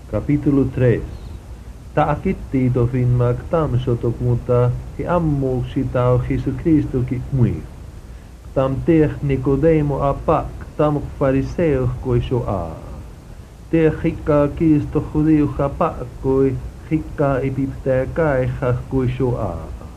Capítulo 3. Ta'akittiito finmak tamsotok mutta hi ammuuksi tau Jesucristo ki mui. Tam teeh Nicodemo apak tam fariseo koi so a. Teeh hikka kiisto judiu hapak koi hikka ipiptää kai hah koi so a.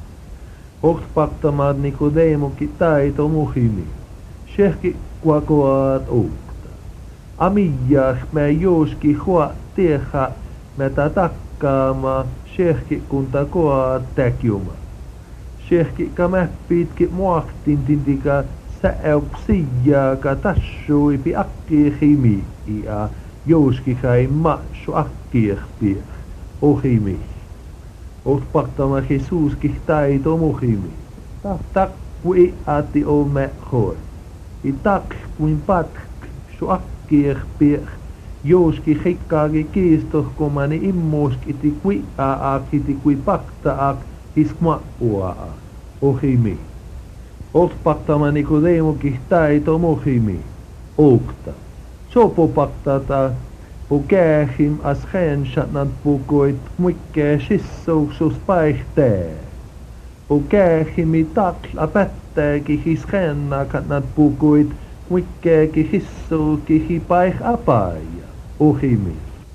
Ohtpaktamad Nicodemo ki taito muhimi. Shehki kuakoat uukta. Amijah mä jooski hua teeha mä tatakkaama shehki kunta koa täkjuma. Shehki kamäppitki muaktin tintika sääupsijaa ka tassuipi akkihimi ja jooski kai maassu akkihpieh ohimi. Ohtpaktama Jesuski taito muhimi. Tak kui ati o mä hoi. Itak kuin patk su akkihpieh. Jooski hikkaagi kiistohkomani immoskiti kui aakiti kui paktaak hiskmappua ohimi. Otpaktama Nicodemo taito mohimi. Oukta. Sopo paktata po käähim as hensatnat pukoit muikkee sissouksus päihtee. Po käähimi takla pättääki hiskennakatnat pukoit muikkeeki hissouki hipaih apaja. Ohimi.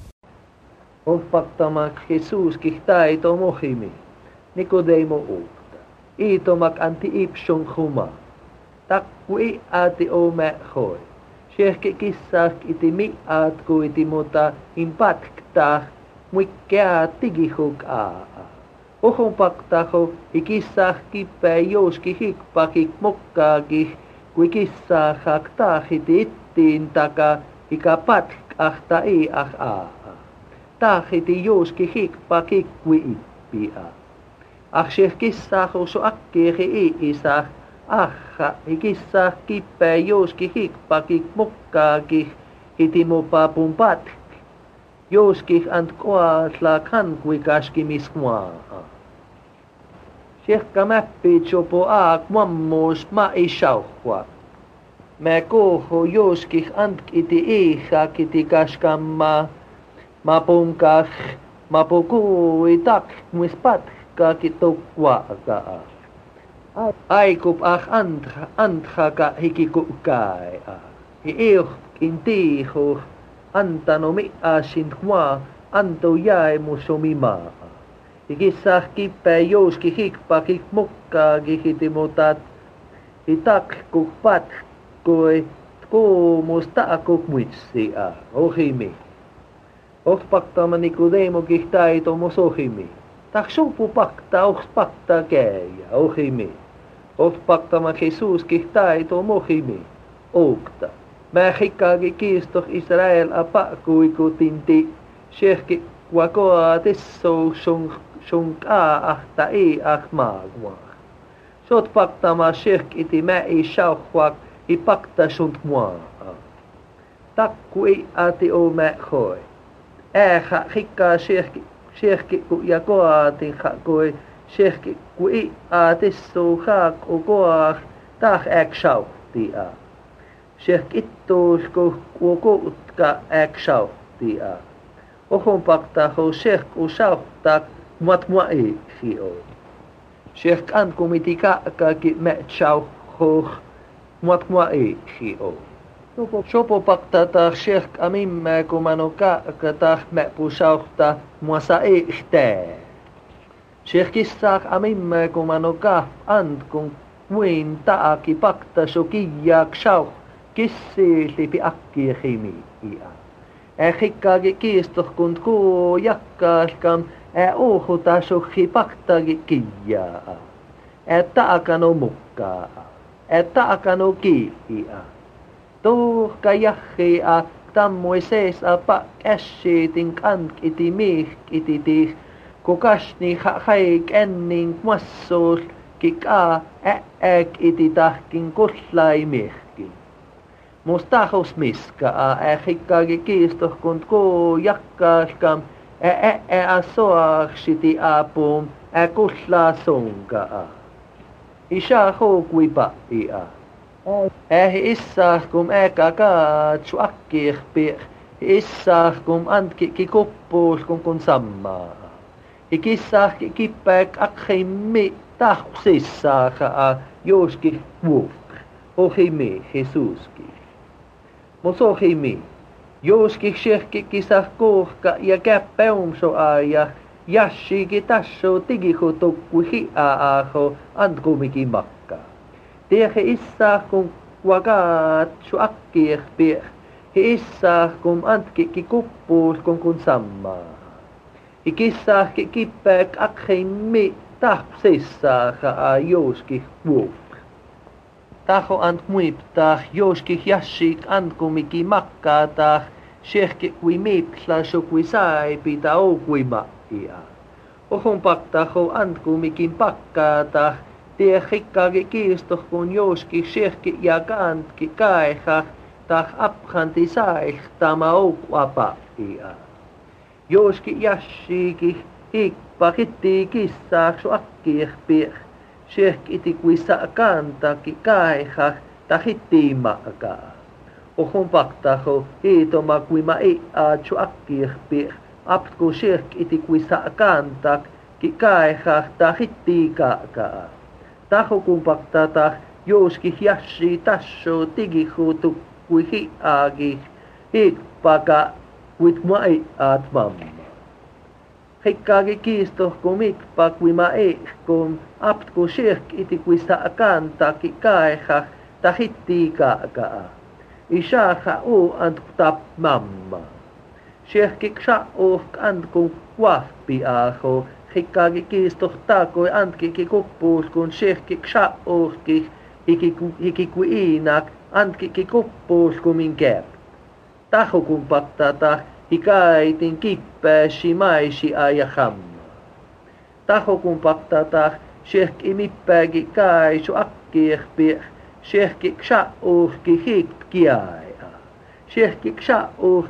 Ohtpaktama Jesuski taito mohimi. Nicodemo uukta. Iitomak anti ipson huma. Takkui ati o mä hoi. Shehke kissak iti miat kuiti mutta impaktaa muikkea tigihuk aa. Ohon paktaho ikissak kippää jooski hikpakik mokkaakih kui kissaa taahiti ittiin taka ika patkahta ei aa. Taahiti jooski hikpa kikkui ippia. Sheh kissaa huusu akkiiri ei isah. Aha, ikissaa kippää jooski hikpakik mokkaakih hiti mopapun patk. Jooski ant koasla kankui kaskimismaa. Shehka mäppit sopo aak mammoos ma ei sauhua. Mä koho jooski antkiti iihak iti kaskamma. Ma punkah, ma pokui tak muis patkaki tokkuakaa. Aikup antraka hikikukai. Hi euhkin tiihu antano miasin hua anto jäämusomimaa. Ikisah kippää jooski hikpakik mukkaagi hiti mutat hitak kuk patkoi kuumus taakuk muitsia ohimi. Ohtpaktama Nicodemo taito mos ohimi. Tak sopu pakta ohtpakta käijä ohimi. Ohtpaktama Jesuski taito mohimi. Oukta. Mä hikkaagi kiistoh Israel apakuiku tinti shehki wakoa tissou shunkaa ahta ei ahmaagua. Sot paktama shehk iti mä ei shauhwak i pakta sunt mua. Takku ei ati o mä hoi. Äähä hikkaa shehki ku ja koatin hakoi shehki ku ei atissou haak o koah tah äk shauhtia. Shehk ittuus ku kuutka äk shauhtia. Ohon paktaho shehk u shauhtak muat mua ei hio. Shehk ankumiti kaakaki mä shauhoh muat mua ei hio. Sopo paktata shehk amimmä kumano kaakata mä pusauhta muasa ei htää. Shehkissaak amimmä kumano kaap antkun muin taaki pakta sokijaak shauh kissi lipi akkihimiia. Hikkaagi kiistohkunt kuu jakkaalkam ohuta sukhi paktagi kijaa. Taakano mukkaa. Taakano kiihiä. Tuhka jahia tammui sees apa käsiitin kank iti miih iti tih. Kukasni haik ennin massuus kikaa ääk iti tahkin kullai miehkin. Mustahus miskaa hikkaagi kiistohkunt kuu jakkaalkam soaksiti apum kullaa sunkaa. Isha houkui paia. Issah kum eka kaatsu akkihpih Issah kum antki koppuus kun sammaa. Ikissah kippäk akheimmi tahsissah jooski vuok. Ohimi Jesuski. Mosohimi. Jooski shehki kisah kohka ja käppäumso aja. Jassiki tasso tigihutukku hiaaho antkumiki makka. Tiehe issah kun wagaat su akkiehpieh. Issah kun antki kuppuus kun sammaa. Ikissah kippäk akheimmi tahsissah jooski vuok. Taho ant muiptah, jooski jassik antkumiki makkaatah, shehki kui mipla so kui saipita o kui maia. Ohon paktaho antkumikin pakkaatah, tie hikkagi kiistoh kun jooski shehki ja kantki kaihah, tah aphanti saihtama o kuapaia. Jooski jassiki hikpa kitti kissaak su akkiehpieh. Shehk iti kui sa kantaki kaihah ta hittiimaka. Ohon paktaho hiitoma kui ma su akkirpi aptku shehk iti kui sa kantak ki kaihah ta hittiikaka. Taho kun paktata jooski hiassi tasso tigihutu kui hiagi hikpaka kuit ma mamma. Hikkagi kiistoh kun mikpa kui ma kun aptku shehk iti kui sa kantaki kaihah ta hittiikaka. Ishaha antku tap mamma. Shehki ksa antku kuahpi aho. Hikkagi kiistoh takoi antki kuppuus kun shehki ksa hiki kui iinak antki kuppuus kun min kär. Taho kun pattata hikaitin kippääsi maisi aja hamma. Taho kun pattata shehk imippäägi kaisu akkiehpieh. Shehki ksa hikkiaia. Shehki ksa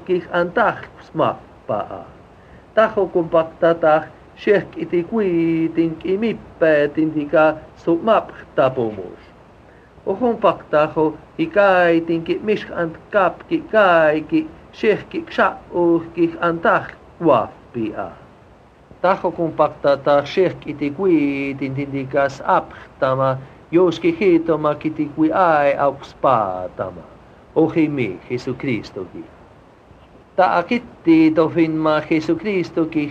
antahks mappaa. Taho kun pattata shehk iti kuitin imippäätin tika su maptapumus. Ohon paktaho hikaitinki mishant kapki kaikki shehki ksa antah kuappia. Taho kun pattata shehk iti kuitin tikas aphtama. Jooski hiitoma kiti kui ai auks paatama. Ohimi Jesu Kristoki. Ta akitti tofinma Jesu Kristoki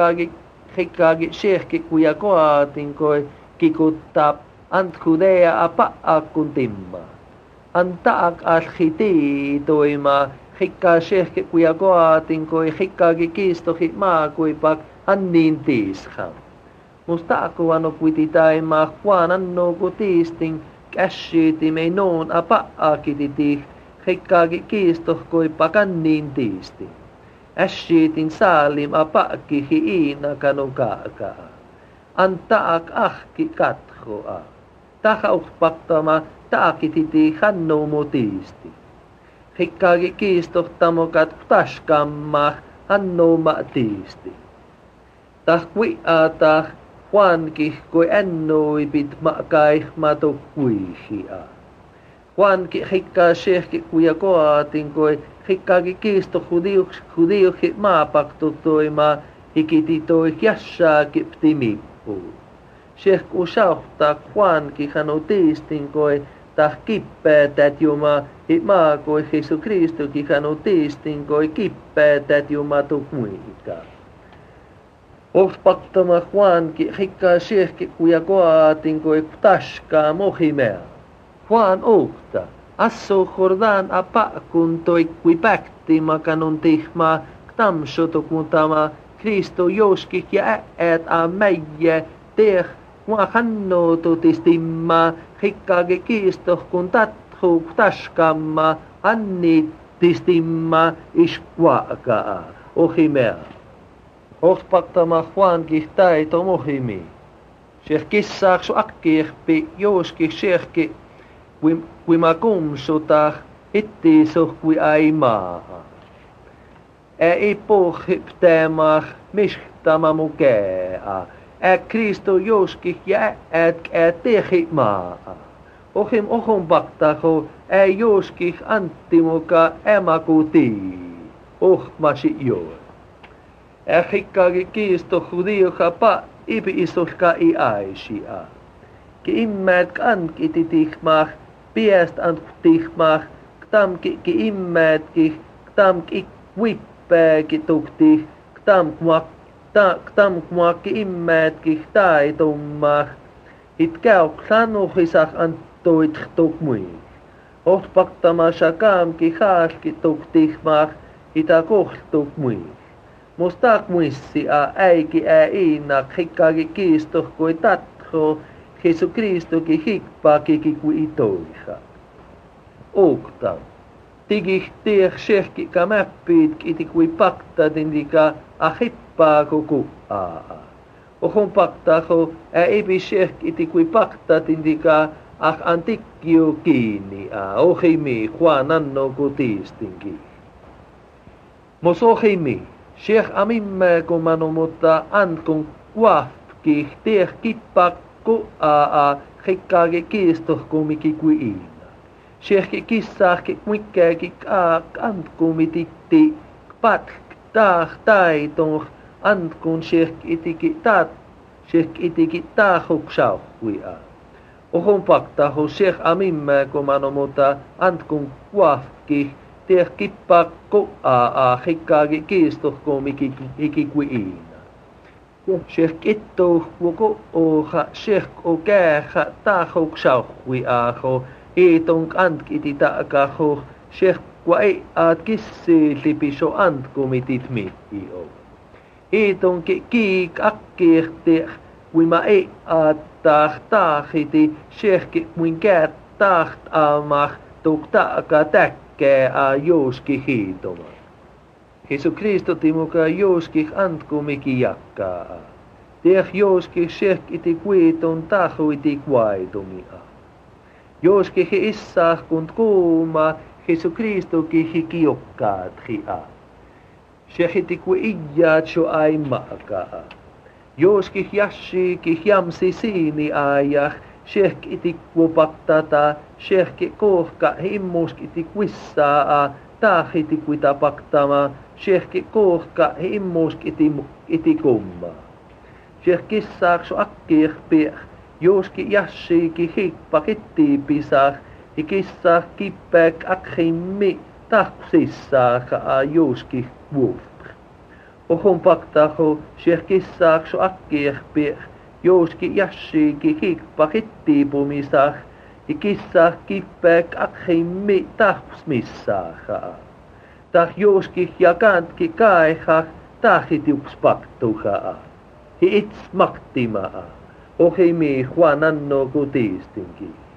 hikkagi shehki kui akoatin koi kikuttaa antkudea apa akun timma. Antaak alhiti toima hikka shehki kui akoatin koi hikkagi kistohi maa kui pak annin tiisham. Musta aku ano kuiti taima Juan anno kutistin kässyiti mei noon apa akititi hikkagi kiistoh koi pakannin tiisti. Ässyitin saalim apakki hiina kanukaka. Antaak ahki kathoa. Tahauspaktama taakititi hanno mutiisti. Hikkagi kiistoh tamokat taskamma hanno matiisti. Tahkui atah Juanki koi ennoi pit makai mato kuihia. Juanki hikka shehki kuja koatin koi hikkagi kiisto hudiuksi maapakto toima hikiti toi jassaa kiptimippu. Shehk usauhtaa Juanki hano tiistin koi tah kippätät juma maa koi Jesu Kristoki hano tiistin koi kippätät juma to kuihika. Ohpaktama Juanki hikkaa shehki kuja koatin koi taskaa mohimea. Juan ohta. Asso Jordan apa kun toi kui päkti makanun tihma tamsotokutama Kristo joskik ja äät a mäijä teh mua hanno totistimma hikkaage kiistoh kun tathu taskamma anni tistimma iskuakaa ohimea. Ohpaktama Juanki taito mohimi. Shehkissaaksu akkiehpi joskik shehki kui ma kumsuta itti sohkui aimaa. Ei pohjiptema mishtama mukea. Kristo joskik ja tehi maa. Ohon paktaho ei joskik anttimuka emakutii. ohmasi joo. Ähikkaagi kiisto hudiuka pa ipi isulka i aisia. Ki immäät kankiti tihmah, piest antihmah, ktamki ki immätki, ktamki vippääki tukti, ktamkmuakki immätki taitummah, itkäuk sanuhisak antoit tukmui. Ohtpaktamassa kaamki haaski tuktihmah, ita kohtukmui. Mustak muissi a äiki iinak hikkaagi kiistoh kui tatho, Jesu Kristoki hikpaaki kui itoiha. Okta. Tigih tieh shehki ka mäppiit iti kui pakta tindika a hippaaku ku aa. Ohon paktaho ibi shehki iti kui pakta tindika antikkiu kiinni a. Ohimi huananno ku tiistinki. Mos ohimi. Sheikh amimme kumanu mutta ankun kuafki tieh kippakku aa hikkaagi kiistoh kumiki kui iina. Sheikh kissahki kuikkääki antkumititti patk taiton antkun sheikh itiki taahukshauhuia. Ohon paktaho sheikh amimme kumanu mutta ankun kuafki tieh kippakku hikkaagi kiistoh kumiki kui iina. Sheikh itto wuku oha sheikh o käähä taahukshauhui aho iitonk antkiti taakaho sheikh kwa ei aat kissi lipiso antkumitit miio. Iitonki kiik akkirtih kuima ei aat taahiti sheikh muin käät taht aamah tuk taaka täkkää a jouski hiitoma. Jesu Kristo timuka jouski antkumiki jakkaa. Tieh jouski sheikh iti kuiton tahuiti kuaitumia. Jouski hi issah kun kuuma Jesu Kristoki hikiokkaat hia. Sheikh iti kuijaat sho ai maakaa. Jouski jassiiki jamsi siini ajah sheikh iti kuopaktata sheikh kohka himmuski iti kuissaa taahiti kuitapaktama sheikh kohka himmuski iti kummaa. Sheikh kissaakso akkirpieh jouski jassiiki hikpakitti pisah hikissah kippääk akhimmi tahkusissaaka jouski vuof. Ohon paktaho sheikh kissaakso akkirpieh jouski jassiiki hikpakitti pumisah hikissah kippääk akhimmi tahkusmissaaka. Tah jouski jakantki kaehah tahitiuks paktuhaa. Hi its maktimaa. Ohimi huananno kutiistinki.